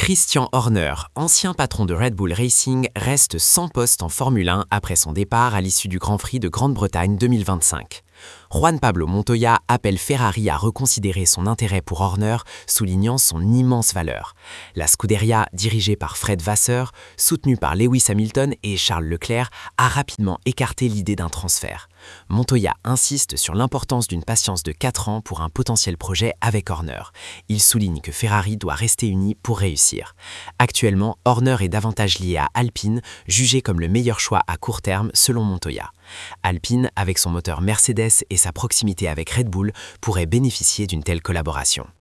Christian Horner, ancien patron de Red Bull Racing, reste sans poste en Formule 1 après son départ à l'issue du Grand Prix de Grande-Bretagne 2025. Juan Pablo Montoya appelle Ferrari à reconsidérer son intérêt pour Horner, soulignant son immense valeur. La Scuderia, dirigée par Fred Vasseur, soutenue par Lewis Hamilton et Charles Leclerc, a rapidement écarté l'idée d'un transfert. Montoya insiste sur l'importance d'une patience de 4 ans pour un potentiel projet avec Horner. Il souligne que Ferrari doit rester uni pour réussir. Actuellement, Horner est davantage lié à Alpine, jugé comme le meilleur choix à court terme selon Montoya. Alpine, avec son moteur Mercedes et sa proximité avec Red Bull, pourrait bénéficier d'une telle collaboration.